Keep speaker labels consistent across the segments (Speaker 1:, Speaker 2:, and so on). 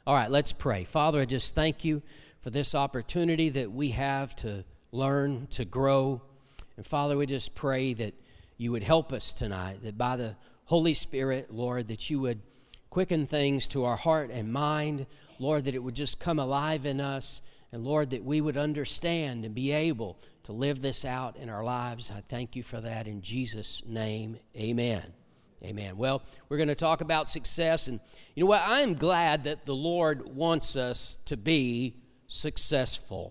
Speaker 1: All right, let's pray. Father, I just thank you for this opportunity that we have to learn, to grow. And Father, we just pray that you would help us tonight, that by the Holy Spirit, Lord, that you would quicken things to our heart and mind. Lord, that it would just come alive in us. And Lord, that we would understand and be able to live this out in our lives. I thank you for that in Jesus' name. Amen. Amen. Well, we're going to talk about success. And you know what? I am glad that the Lord wants us to be successful.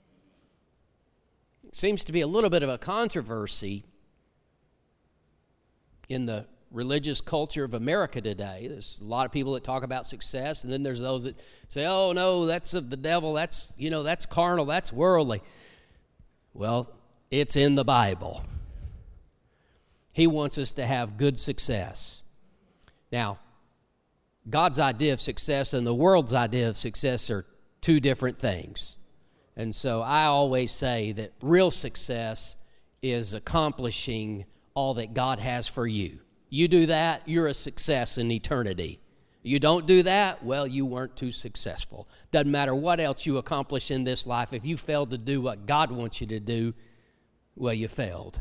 Speaker 1: It seems to be a little bit of a controversy in the religious culture of America today. There's a lot of people that talk about success, and then there's those that say, oh, no, that's of the devil. That's carnal. That's worldly. Well, it's in the Bible. He wants us to have good success. Now, God's idea of success and the world's idea of success are two different things. And so I always say that real success is accomplishing all that God has for you. You do that, you're a success in eternity. You don't do that, well, you weren't too successful. Doesn't matter what else you accomplish in this life. If you failed to do what God wants you to do, well, you failed.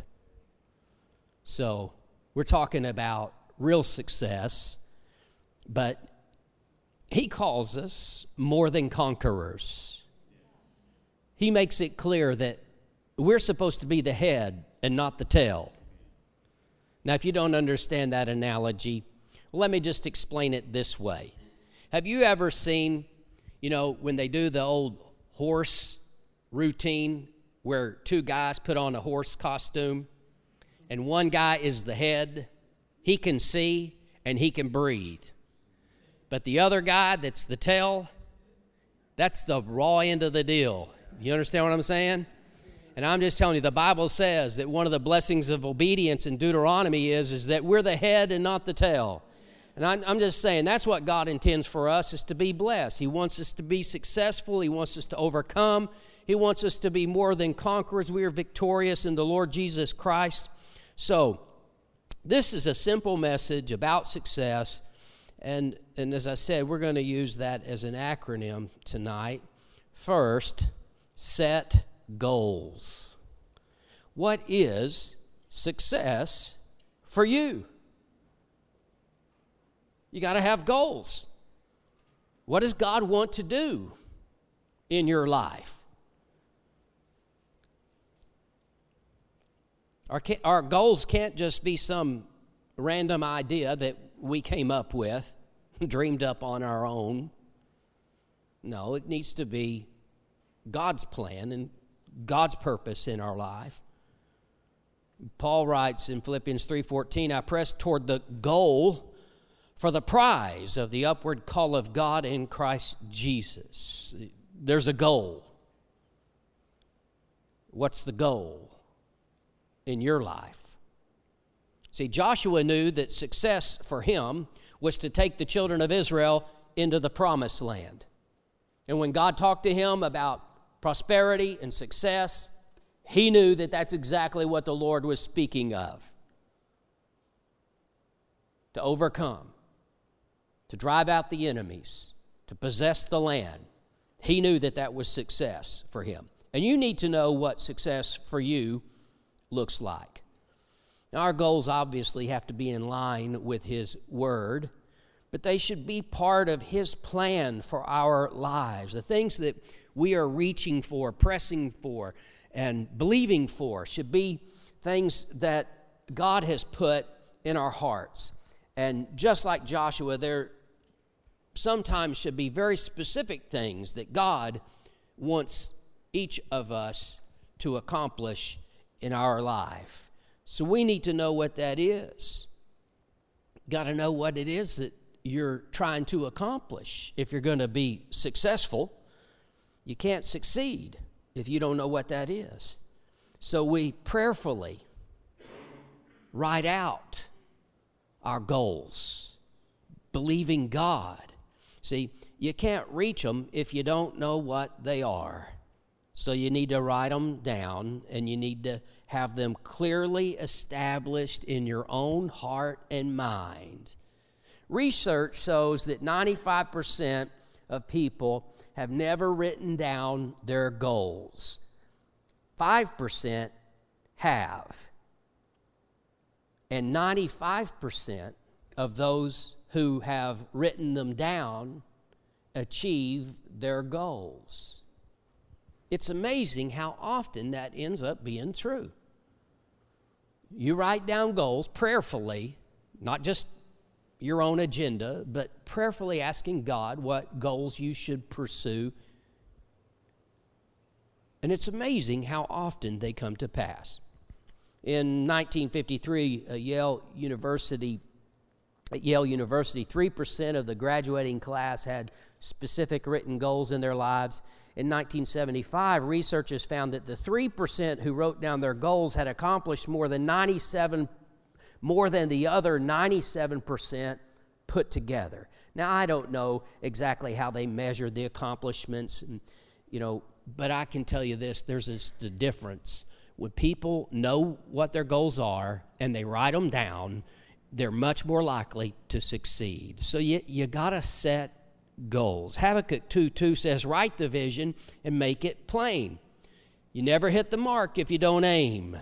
Speaker 1: So we're talking about real success, but he calls us more than conquerors. He makes it clear that we're supposed to be the head and not the tail. Now, if you don't understand that analogy, let me just explain it this way. Have you ever seen, when they do the old horse routine where two guys put on a horse costume and one guy is the head? He can see and he can breathe. But the other guy that's the tail, that's the raw end of the deal. You understand what I'm saying? And I'm just telling you, the Bible says that one of the blessings of obedience in Deuteronomy is that we're the head and not the tail. And I'm just saying that's what God intends for us, is to be blessed. He wants us to be successful. He wants us to overcome. He wants us to be more than conquerors. We are victorious in the Lord Jesus Christ. So this is a simple message about success. And as I said, we're going to use that as an acronym tonight. First, set goals. What is success for you? You got to have goals. What does God want to do in your life? Our goals can't just be some random idea that we came up with, dreamed up on our own. No, it needs to be God's plan and God's purpose in our life. Paul writes in Philippians 3:14, I press toward the goal for the prize of the upward call of God in Christ Jesus. There's a goal. What's the goal in your life? See, Joshua knew that success for him was to take the children of Israel into the promised land. And when God talked to him about prosperity and success, he knew that that's exactly what the Lord was speaking of. To overcome, to drive out the enemies, to possess the land. He knew that that was success for him. And you need to know what success for you looks like. Now, our goals obviously have to be in line with His Word, but they should be part of His plan for our lives. The things that we are reaching for, pressing for, and believing for should be things that God has put in our hearts. And just like Joshua, there sometimes should be very specific things that God wants each of us to accomplish in our life. So we need to know what that is. Got to know what it is that you're trying to accomplish. If you're going to be successful, you can't succeed if you don't know what that is. So we prayerfully write out our goals, believing God. See, you can't reach them if you don't know what they are. So you need to write them down, and you need to have them clearly established in your own heart and mind. Research shows that 95% of people have never written down their goals. 5% have. And 95% of those who have written them down achieve their goals. It's amazing how often that ends up being true. You write down goals prayerfully, not just your own agenda, but prayerfully asking God what goals you should pursue. And it's amazing how often they come to pass. In 1953, at Yale University, 3% of the graduating class had specific written goals in their lives. In 1975, researchers found that the 3% who wrote down their goals had accomplished more than the other 97% put together. Now, I don't know exactly how they measured the accomplishments, but I can tell you this, there's a difference. When people know what their goals are and they write them down, they're much more likely to succeed. So you got to set goals. Habakkuk 2:2 says, write the vision and make it plain. You never hit the mark if you don't aim.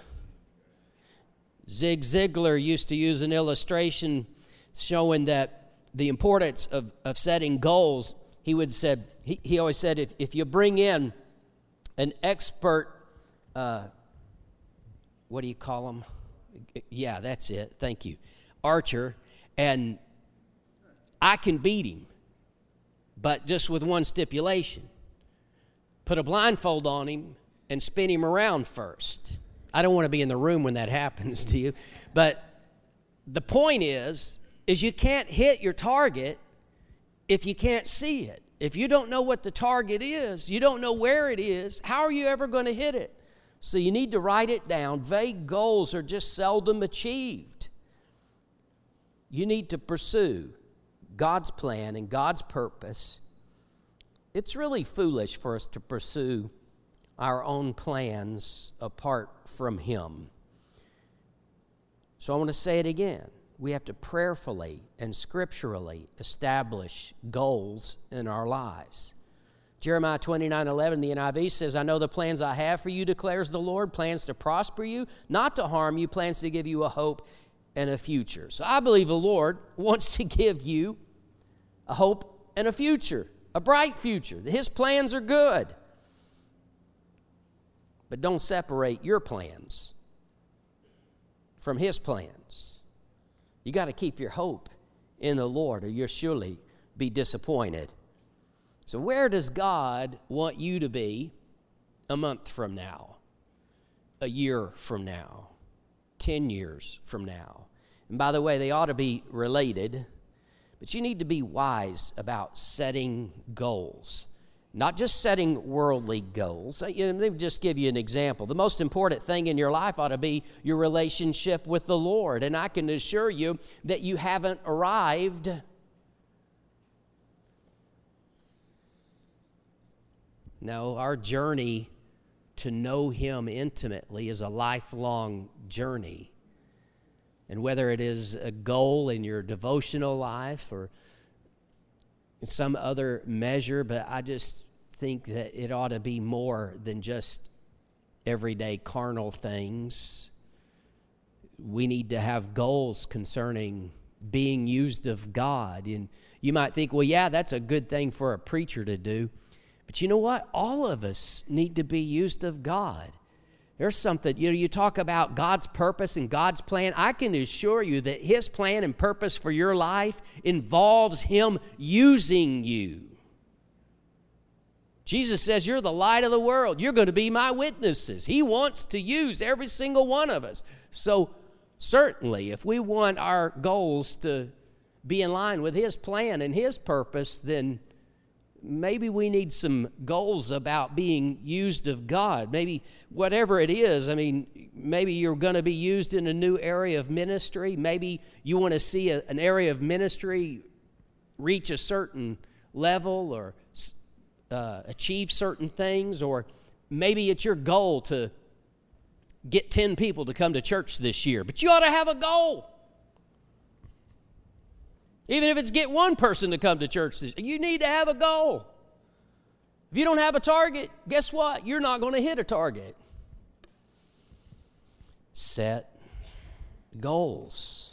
Speaker 1: Zig Ziglar used to use an illustration showing that the importance of setting goals. He always said, if you bring in an expert, what do you call them? Yeah, that's it. Thank you. Archer, and I can beat him, but just with one stipulation. Put a blindfold on him and spin him around first. I don't want to be in the room when that happens to you, but the point is you can't hit your target if you can't see it. If you don't know what the target is, you don't know where it is, how are you ever going to hit it? So you need to write it down. Vague goals are just seldom achieved. You need to pursue God's plan and God's purpose. It's really foolish for us to pursue our own plans apart from Him. So I want to say it again. We have to prayerfully and scripturally establish goals in our lives. Jeremiah 29:11, the NIV says, I know the plans I have for you, declares the Lord, plans to prosper you, not to harm you, plans to give you a hope and a future. So I believe the Lord wants to give you a hope and a future, a bright future. His plans are good. But don't separate your plans from His plans. You got to keep your hope in the Lord, or you'll surely be disappointed. So where does God want you to be a month from now, a year from now, 10 years from now? And by the way, they ought to be related, but you need to be wise about setting goals, not just setting worldly goals. Let me just give you an example. The most important thing in your life ought to be your relationship with the Lord, and I can assure you that you haven't arrived. No, our journey to know Him intimately is a lifelong journey. And whether it is a goal in your devotional life or some other measure, but I just think that it ought to be more than just everyday carnal things. We need to have goals concerning being used of God. And you might think, well, yeah, that's a good thing for a preacher to do. But you know what? All of us need to be used of God. There's something, you talk about God's purpose and God's plan. I can assure you that His plan and purpose for your life involves Him using you. Jesus says, you're the light of the world. You're going to be my witnesses. He wants to use every single one of us. So certainly, if we want our goals to be in line with His plan and His purpose, then maybe we need some goals about being used of God. Maybe whatever it is, maybe you're going to be used in a new area of ministry. Maybe you want to see an area of ministry reach a certain level or achieve certain things. Or maybe it's your goal to get 10 people to come to church this year. But you ought to have a goal. Even if it's get one person to come to church, you need to have a goal. If you don't have a target, guess what? You're not going to hit a target. Set goals.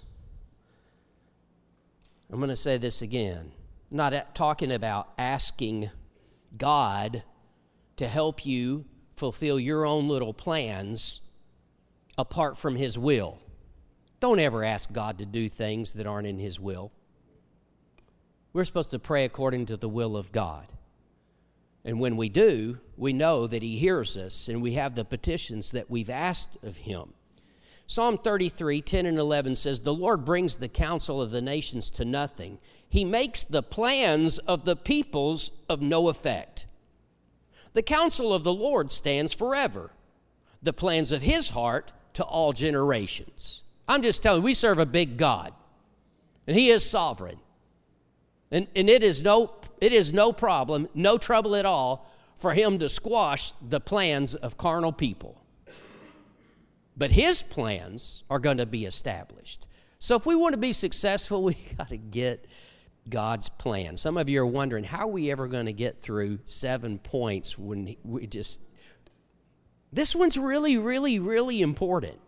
Speaker 1: I'm going to say this again. I'm not talking about asking God to help you fulfill your own little plans apart from His will. Don't ever ask God to do things that aren't in His will. We're supposed to pray according to the will of God. And when we do, we know that He hears us and we have the petitions that we've asked of Him. Psalm 33, 10 and 11 says, "The Lord brings the counsel of the nations to nothing. He makes the plans of the peoples of no effect. The counsel of the Lord stands forever, the plans of His heart to all generations." I'm just telling you, we serve a big God, and He is sovereign. And it is no problem, no trouble at all for Him to squash the plans of carnal people. But His plans are going to be established. So if we want to be successful, we got to get God's plan. Some of you are wondering, how are we ever going to get through 7 points when we just... This one's really, really, really important.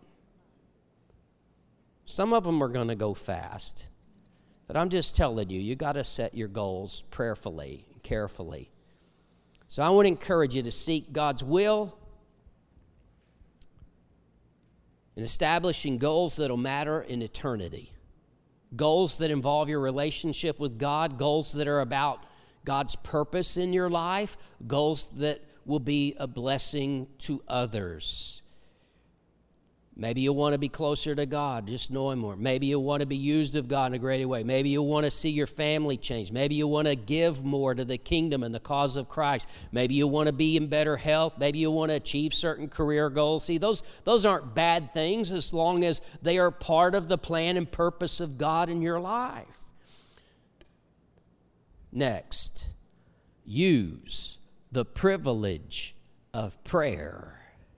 Speaker 1: Some of them are going to go fast. But I'm just telling you, you got to set your goals prayerfully, carefully. So I want to encourage you to seek God's will in establishing goals that will matter in eternity. Goals that involve your relationship with God, goals that are about God's purpose in your life, goals that will be a blessing to others. Maybe you'll want to be closer to God, just know Him more. Maybe you'll want to be used of God in a greater way. Maybe you'll want to see your family change. Maybe you'll want to give more to the kingdom and the cause of Christ. Maybe you'll want to be in better health. Maybe you'll want to achieve certain career goals. See, those aren't bad things as long as they are part of the plan and purpose of God in your life. Next, use the privilege of prayer.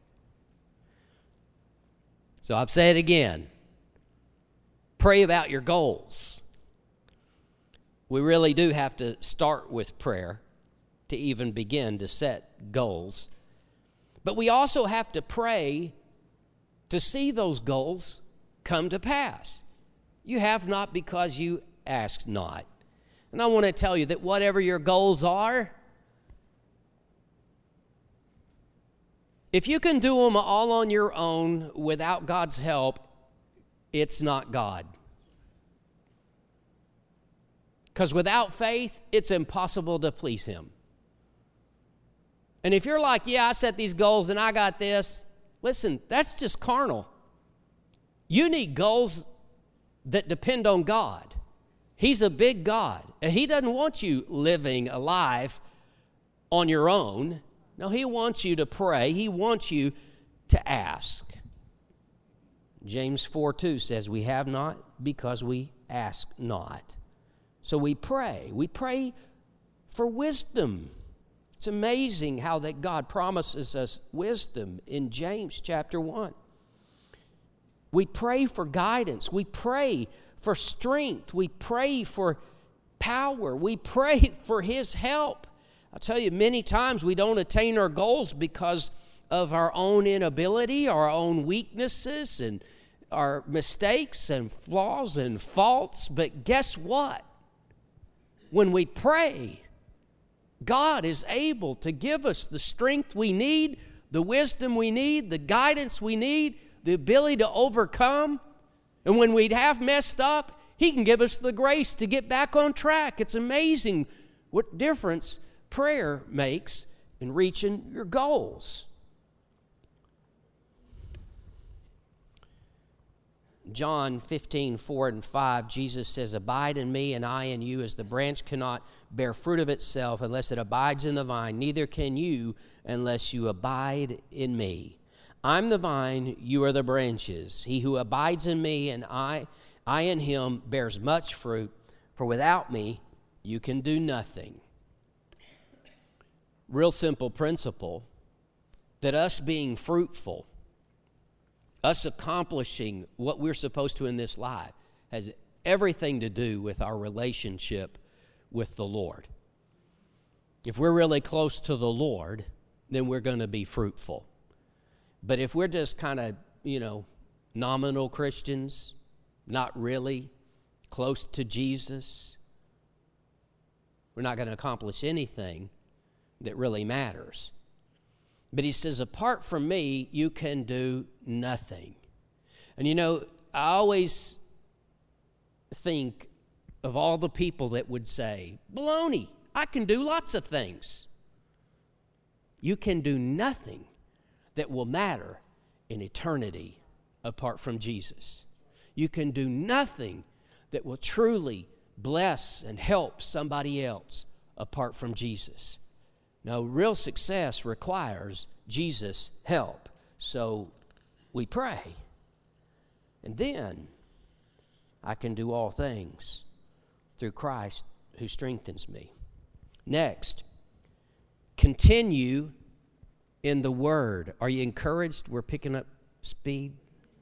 Speaker 1: So I'll say it again. Pray about your goals. We really do have to start with prayer to even begin to set goals. But we also have to pray to see those goals come to pass. You have not because you ask not. And I want to tell you that whatever your goals are, if you can do them all on your own without God's help, it's not God. Because without faith, it's impossible to please Him. And if you're like, yeah, I set these goals and I got this, listen, that's just carnal. You need goals that depend on God. He's a big God, and He doesn't want you living a life on your own. No, He wants you to pray. He wants you to ask. James 4:2 says, we have not because we ask not. So we pray. We pray for wisdom. It's amazing how that God promises us wisdom in James chapter 1. We pray for guidance. We pray for strength. We pray for power. We pray for His help. I'll tell you, many times we don't attain our goals because of our own inability, our own weaknesses, and our mistakes and flaws and faults. But guess what? When we pray, God is able to give us the strength we need, the wisdom we need, the guidance we need, the ability to overcome. And when we have messed up, He can give us the grace to get back on track. It's amazing what difference prayer makes in reaching your goals. John 15:4-5, Jesus says, abide in me and I in you, as the branch cannot bear fruit of itself unless it abides in the vine, neither can you unless you abide in me. I'm the vine, you are the branches. He who abides in me and I in him bears much fruit, for without me you can do nothing. Real simple principle that us being fruitful, us accomplishing what we're supposed to in this life, has everything to do with our relationship with the Lord. If we're really close to the Lord, then we're going to be fruitful. But if we're just kind of, nominal Christians, not really close to Jesus, we're not going to accomplish anything that really matters. But he says, apart from me, you can do nothing. And I always think of all the people that would say, baloney, I can do lots of things. You can do nothing that will matter in eternity apart from Jesus. You can do nothing that will truly bless and help somebody else apart from Jesus. Now, real success requires Jesus' help. So we pray. And then I can do all things through Christ who strengthens me. Next, continue in the Word. Are you encouraged? We're picking up speed.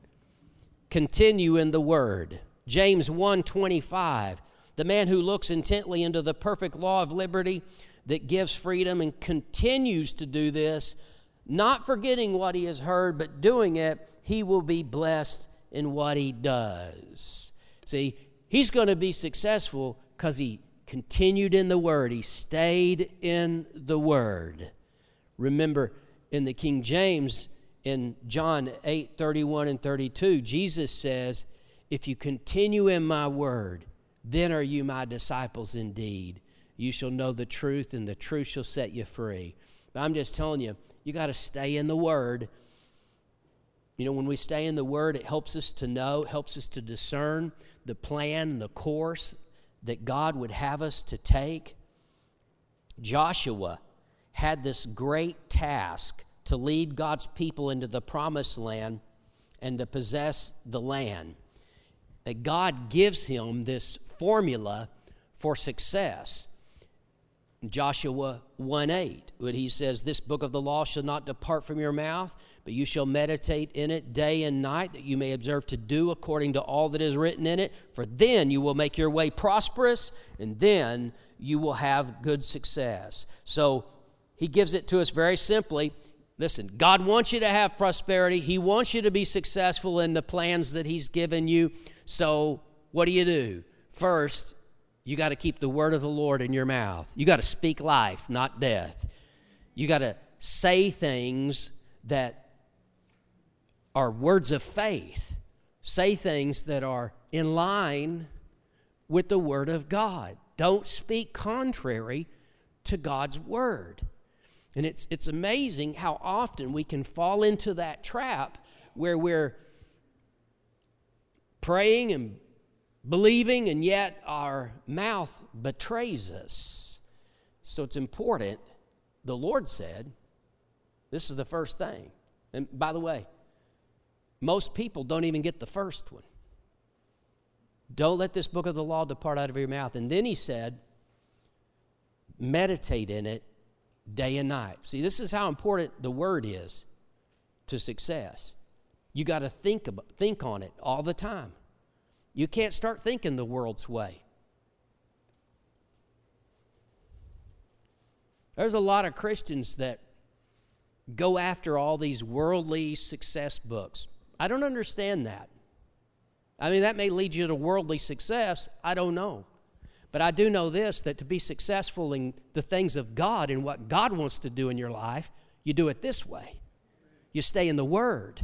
Speaker 1: Continue in the Word. James 1:25, the man who looks intently into the perfect law of liberty that gives freedom and continues to do this, not forgetting what he has heard, but doing it, he will be blessed in what he does. See, he's going to be successful because he continued in the Word. He stayed in the Word. Remember, in the King James, in John 8:31 and 32, Jesus says, if you continue in my word, then are you my disciples indeed. You shall know the truth, and the truth shall set you free. But I'm just telling you, you got to stay in the Word. When we stay in the Word, it helps us to know, helps us to discern the plan, the course that God would have us to take. Joshua had this great task to lead God's people into the promised land and to possess the land. That God gives him this formula for success. Joshua 1:8, when he says, this book of the law shall not depart from your mouth, but you shall meditate in it day and night, that you may observe to do according to all that is written in it. For then you will make your way prosperous, and then you will have good success. So he gives it to us very simply. Listen, God wants you to have prosperity. He wants you to be successful in the plans that he's given you. So what do? First, you got to keep the word of the Lord in your mouth. You got to speak life, not death. You got to say things that are words of faith. Say things that are in line with the word of God. Don't speak contrary to God's word. And it's amazing how often we can fall into that trap where we're praying and believing, and yet our mouth betrays us. So it's important. The Lord said, this is the first thing. And by the way, most people don't even get the first one. Don't let this book of the law depart out of your mouth. And then he said, meditate in it day and night. See, this is how important the word is to success. You got to think on it all the time. You can't start thinking the world's way. There's a lot of Christians that go after all these worldly success books. I don't understand that. I mean, that may lead you to worldly success. I don't know. But I do know this, that to be successful in the things of God and what God wants to do in your life, you do it this way. You stay in the Word.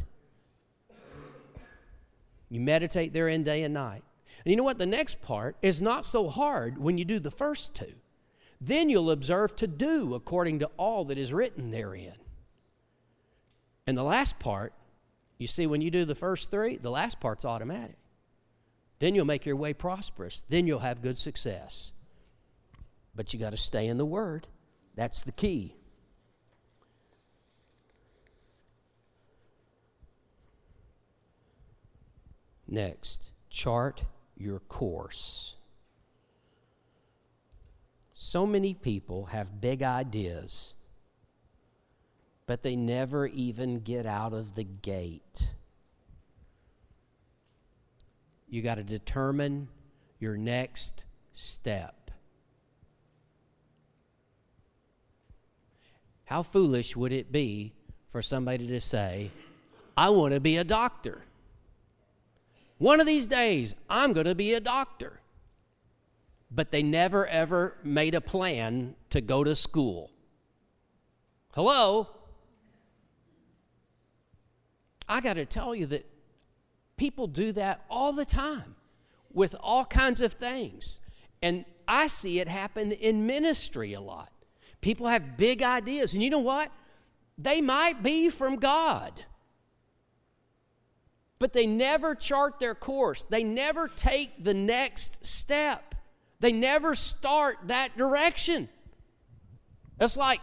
Speaker 1: You meditate therein day and night. And you know what? The next part is not so hard when you do the first two. Then you'll observe to do according to all that is written therein. And the last part, you see, when you do the first three, the last part's automatic. Then you'll make your way prosperous. Then you'll have good success. But you got to stay in the Word. That's the key. Next, chart your course. So many people have big ideas, but they never even get out of the gate. You got to determine your next step. How foolish would it be for somebody to say, I want to be a doctor. One of these days, I'm going to be a doctor. But they never, ever made a plan to go to school. Hello? I got to tell you that people do that all the time with all kinds of things. And I see it happen in ministry a lot. People have big ideas, and you know what? They might be from God. But they never chart their course. They never take the next step. They never start that direction. It's like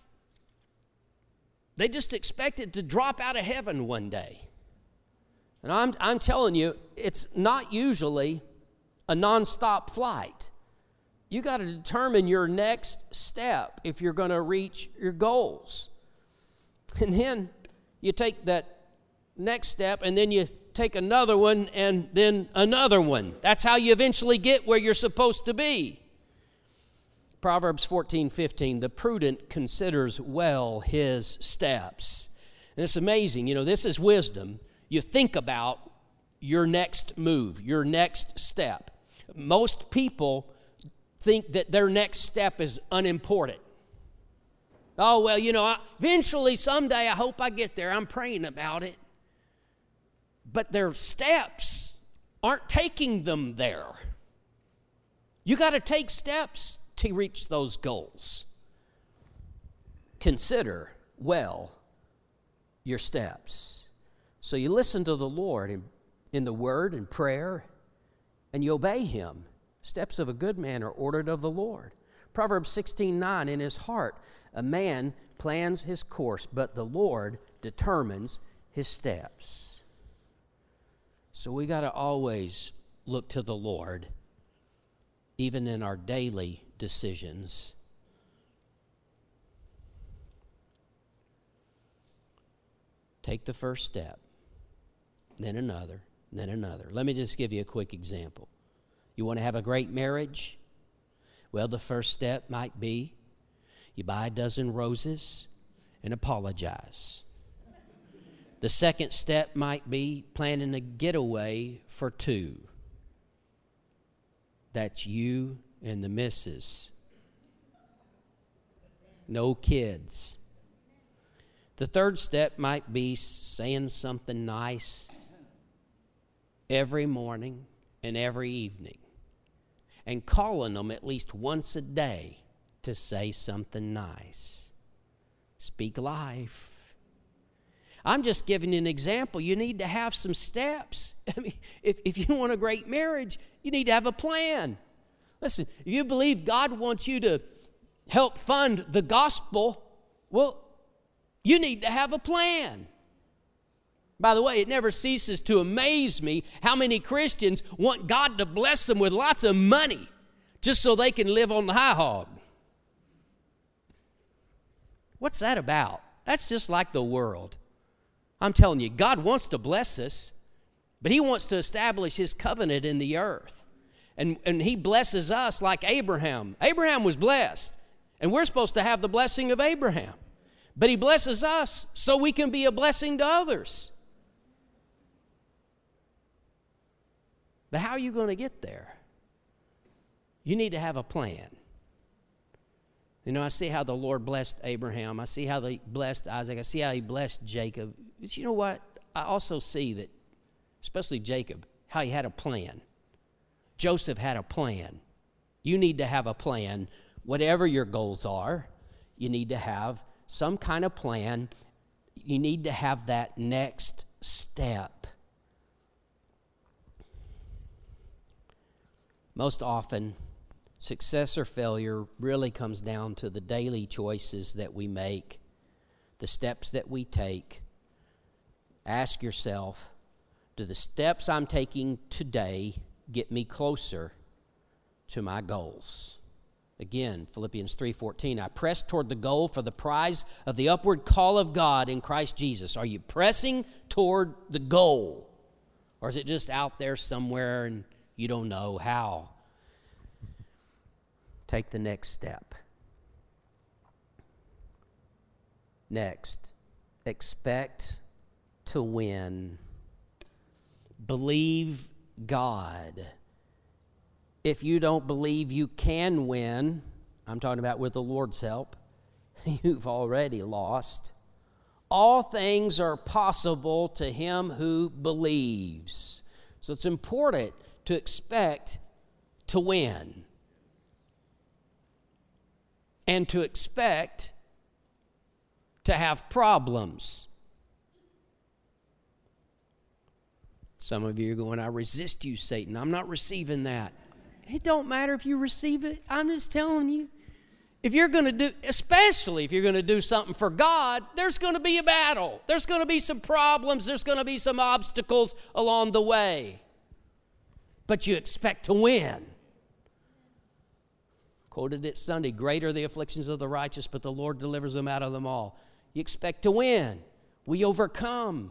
Speaker 1: they just expect it to drop out of heaven one day. And I'm telling you, it's not usually a nonstop flight. You got to determine your next step if you're going to reach your goals. And then you take that next step, and then you take another one, and then another one. That's how you eventually get where you're supposed to be. Proverbs 14:15, the prudent considers well his steps. And it's amazing, this is wisdom. You think about your next move, your next step. Most people think that their next step is unimportant. Oh, well, eventually, someday, I hope I get there. I'm praying about it. But their steps aren't taking them there. You got to take steps to reach those goals. Consider well your steps. So you listen to the Lord in the word and prayer, and you obey him. Steps of a good man are ordered of the Lord. Proverbs 16:9, in his heart a man plans his course, but the Lord determines his steps. So we got to always look to the Lord, even in our daily decisions. Take the first step, then another, then another. Let me just give you a quick example. You want to have a great marriage? Well, the first step might be you buy a dozen roses and apologize. The second step might be planning a getaway for two. That's you and the missus. No kids. The third step might be saying something nice every morning and every evening, and calling them at least once a day to say something nice. Speak life. I'm just giving you an example. You need to have some steps. I mean, if you want a great marriage, you need to have a plan. Listen, if you believe God wants you to help fund the gospel, well, you need to have a plan. By the way, it never ceases to amaze me how many Christians want God to bless them with lots of money just so they can live on the high hog. What's that about? That's just like the world. I'm telling you, God wants to bless us, but he wants to establish his covenant in the earth. And he blesses us like Abraham. Abraham was blessed, and we're supposed to have the blessing of Abraham. But he blesses us so we can be a blessing to others. But how are you going to get there? You need to have a plan. I see how the Lord blessed Abraham. I see how he blessed Isaac. I see how he blessed Jacob. But you know what? I also see that, especially Jacob, how he had a plan. Joseph had a plan. You need to have a plan. Whatever your goals are, you need to have some kind of plan. You need to have that next step. Most often, success or failure really comes down to the daily choices that we make, the steps that we take. Ask yourself, do the steps I'm taking today get me closer to my goals? Again, Philippians 3:14, I press toward the goal for the prize of the upward call of God in Christ Jesus. Are you pressing toward the goal? Or is it just out there somewhere and You don't know how. Take the next step. Next, expect to win. Believe God. If you don't believe you can win, I'm talking about with the Lord's help, you've already lost. All things are possible to him who believes. So it's important to expect to win and to expect to have problems. Some of you are going, I resist you, Satan. I'm not receiving that. It don't matter if you receive it. I'm just telling you. If you're going to do, especially if you're going to do something for God, there's going to be a battle. There's going to be some problems. There's going to be some obstacles along the way. But you expect to win. Quoted it Sunday, great are the afflictions of the righteous, but the Lord delivers them out of them all. You expect to win. We overcome.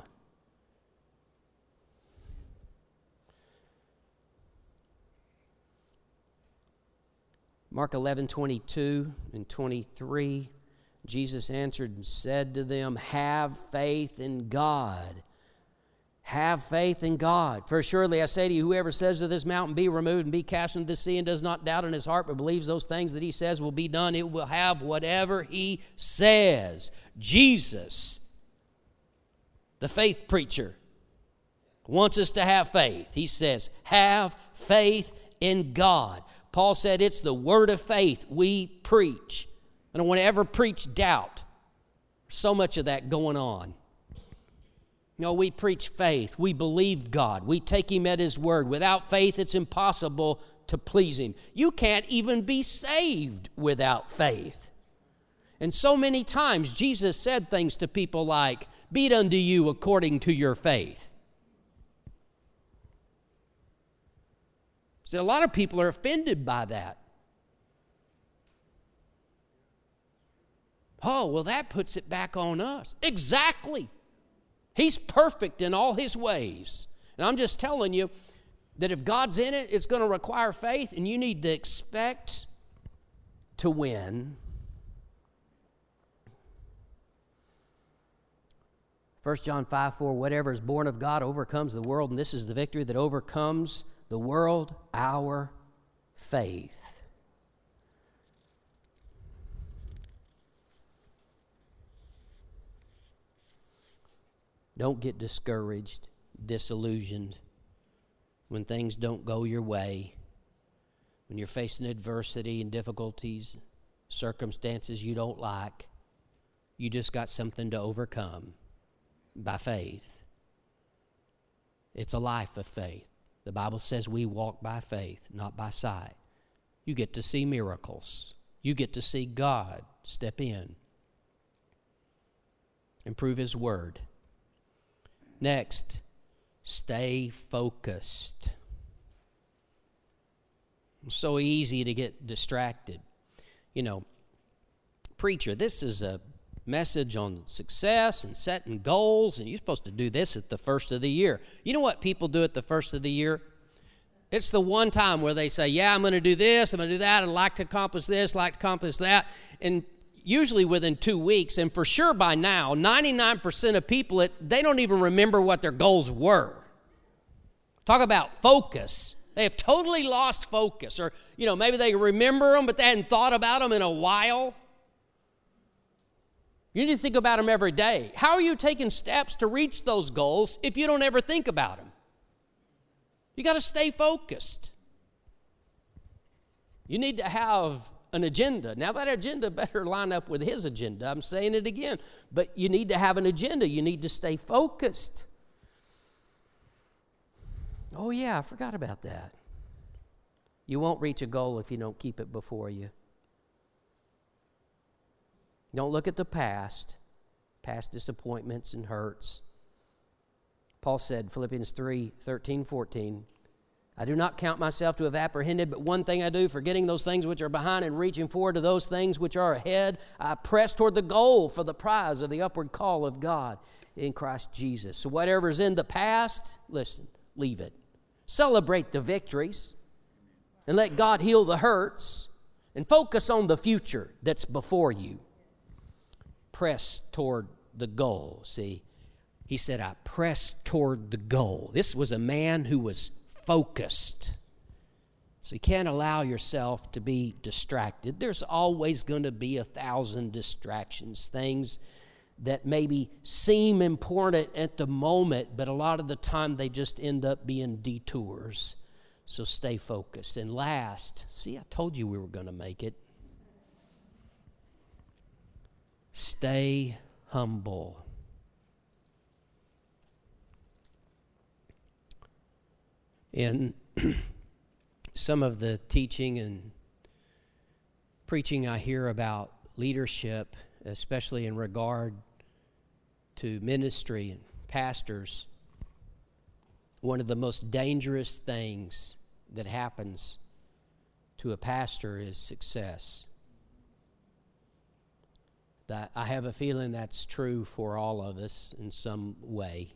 Speaker 1: Mark 11:22 and 23, Jesus answered and said to them, have faith in God. Have faith in God. For surely I say to you, whoever says to this mountain, be removed and be cast into the sea, and does not doubt in his heart, but believes those things that he says will be done, it will have whatever he says. Jesus, the faith preacher, wants us to have faith. He says, have faith in God. Paul said it's the word of faith we preach. I don't want to ever preach doubt. There's so much of that going on. No, we preach faith. We believe God. We take him at his word. Without faith, it's impossible to please him. You can't even be saved without faith. And so many times Jesus said things to people like, be it unto you according to your faith. So a lot of people are offended by that. Oh, well, that puts it back on us. Exactly. He's perfect in all his ways. And I'm just telling you that if God's in it, it's going to require faith, and you need to expect to win. 1 John 5:4, whatever is born of God overcomes the world, and this is the victory that overcomes the world, our faith. Don't get discouraged, disillusioned when things don't go your way, when you're facing adversity and difficulties, circumstances you don't like. You just got something to overcome by faith. It's a life of faith. The Bible says we walk by faith, not by sight. You get to see miracles. You get to see God step in and prove his word. Next, stay focused. It's so easy to get distracted. You know, preacher, this is a message on success and setting goals, and you're supposed to do this at the first of the year. You know what people do at the first of the year? It's the one time where they say, yeah, I'm going to do this, I'm going to do that, I'd like to accomplish this, like to accomplish that, and usually within 2 weeks, and for sure by now, 99% of people, they don't even remember what their goals were. Talk about focus. They have totally lost focus, or, you know, maybe they remember them, but they hadn't thought about them in a while. You need to think about them every day. How are you taking steps to reach those goals if you don't ever think about them? You got to stay focused. You need to have an agenda. Now, that agenda better line up with his agenda. I'm saying it again. But you need to have an agenda. You need to stay focused. Oh, yeah, I forgot about that. You won't reach a goal if you don't keep it before you. Don't look at the past disappointments and hurts. Paul said, Philippians 3:13-14, I do not count myself to have apprehended, but one thing I do, forgetting those things which are behind and reaching forward to those things which are ahead, I press toward the goal for the prize of the upward call of God in Christ Jesus. So whatever's in the past, listen, leave it. Celebrate the victories and let God heal the hurts and focus on the future that's before you. Press toward the goal. See, he said, I press toward the goal. This was a man who was focused. So you can't allow yourself to be distracted. There's always going to be 1,000 distractions, things that maybe seem important at the moment, but a lot of the time they just end up being detours. So stay focused. And last, see, I told you we were going to make it. Stay humble. In some of the teaching and preaching I hear about leadership, especially in regard to ministry and pastors, one of the most dangerous things that happens to a pastor is success. That I have a feeling that's true for all of us in some way.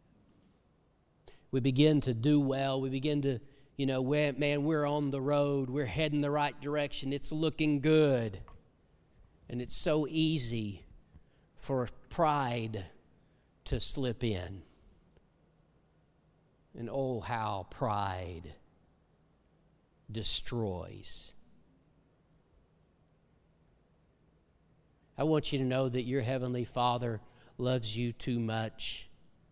Speaker 1: We begin to do well. We begin to, we're on the road. We're heading the right direction. It's looking good. And it's so easy for pride to slip in. And oh, how pride destroys. I want you to know that your Heavenly Father loves you too much.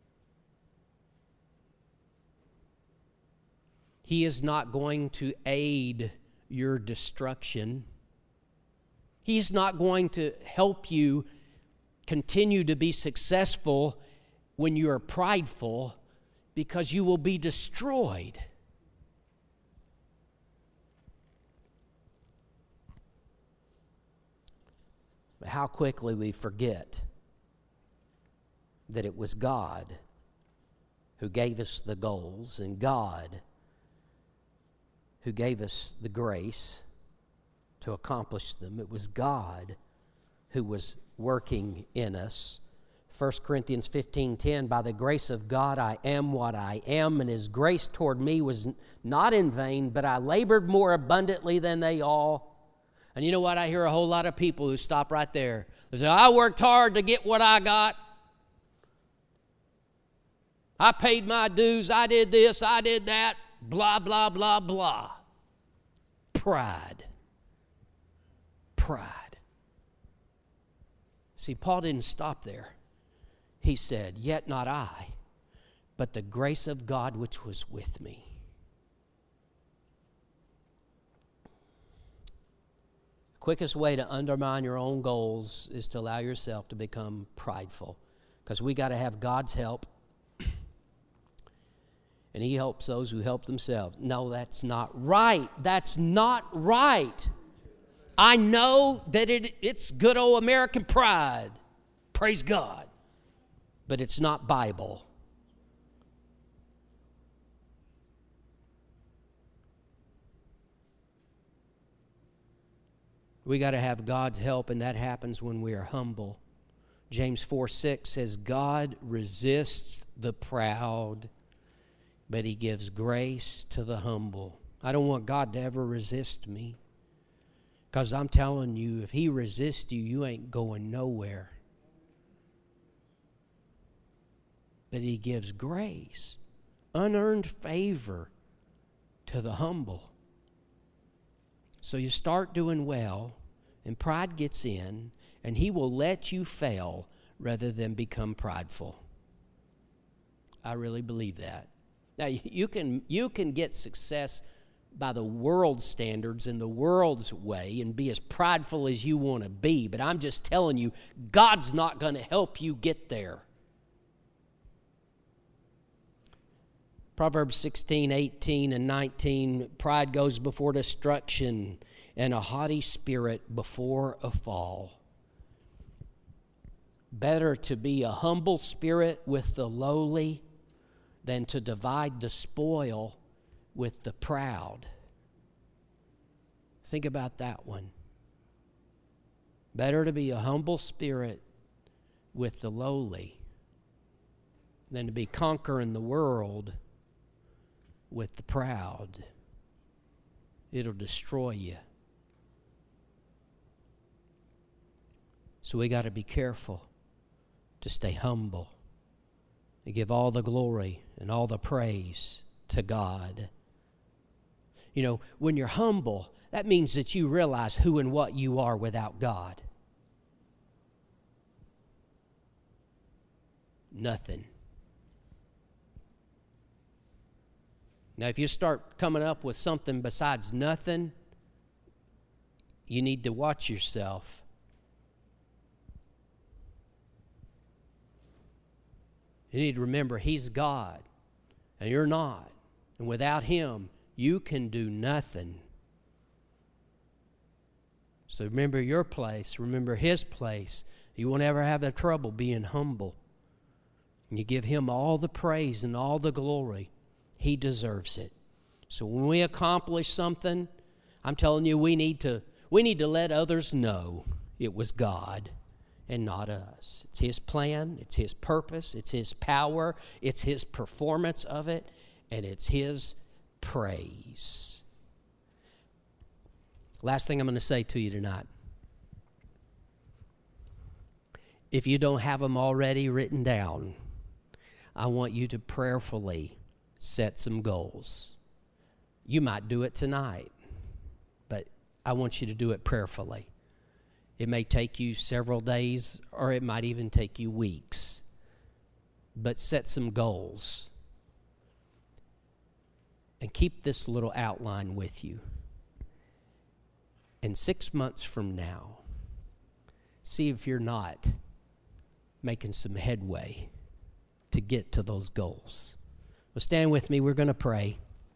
Speaker 1: He is not going to aid your destruction. He's not going to help you continue to be successful when you are prideful, because you will be destroyed. But how quickly we forget that it was God who gave us the goals, and God who gave us the grace to accomplish them. It was God who was working in us. 1 Corinthians 15:10, by the grace of God I am what I am, and His grace toward me was not in vain, but I labored more abundantly than they all. And you know what? I hear a whole lot of people who stop right there. They say, I worked hard to get what I got. I paid my dues. I did this. I did that. Blah, blah, blah, blah. Pride. Pride. See, Paul didn't stop there. He said, yet not I, but the grace of God which was with me. The quickest way to undermine your own goals is to allow yourself to become prideful, because we got to have God's help, and He helps those who help themselves. No, that's not right. That's not right. I know that it's good old American pride. Praise God. But it's not Bible. We got to have God's help, and that happens when we are humble. James 4:6 says, God resists the proud, but He gives grace to the humble. I don't want God to ever resist me, because I'm telling you, if He resists you, you ain't going nowhere. But He gives grace, unearned favor to the humble. So you start doing well, and pride gets in, and He will let you fail rather than become prideful. I really believe that. Now, you can get success by the world's standards and the world's way and be as prideful as you want to be, but I'm just telling you, God's not going to help you get there. Proverbs 16:18 and 19, pride goes before destruction, and a haughty spirit before a fall. Better to be a humble spirit with the lowly than to divide the spoil with the proud. Think about that one. Better to be a humble spirit with the lowly than to be conquering the world with the proud. It'll destroy you. So we got to be careful to stay humble and give all the glory and all the praise to God. You know, when you're humble, that means that you realize who and what you are without God. Nothing. Now, if you start coming up with something besides nothing, you need to watch yourself. You need to remember He's God, and you're not. And without Him, you can do nothing. So remember your place. Remember His place. You won't ever have the trouble being humble. And you give Him all the praise and all the glory. He deserves it. So when we accomplish something, I'm telling you, we need to let others know it was God and not us. It's His plan, it's His purpose, it's His power, it's His performance of it, and it's His praise. Last thing I'm going to say to you tonight. If you don't have them already written down, I want you to prayerfully set some goals. You might do it tonight, but I want you to do it prayerfully. It may take you several days, or it might even take you weeks. But set some goals. And keep this little outline with you. And 6 months from now, see if you're not making some headway to get to those goals. Well, stand with me. We're going to pray.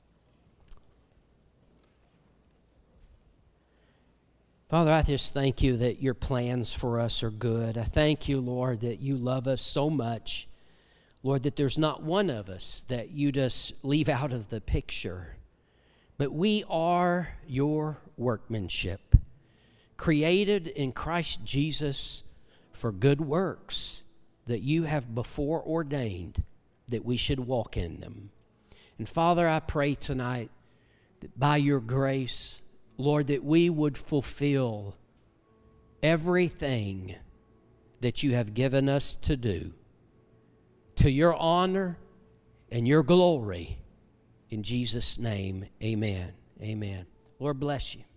Speaker 1: Father, I just thank you that your plans for us are good. I thank you, Lord, that you love us so much. Lord, that there's not one of us that you just leave out of the picture. But we are your workmanship, created in Christ Jesus for good works that you have before ordained that we should walk in them. And Father, I pray tonight that by your grace, Lord, that we would fulfill everything that you have given us to do to your honor and your glory. In Jesus' name, amen. Amen. Lord bless you.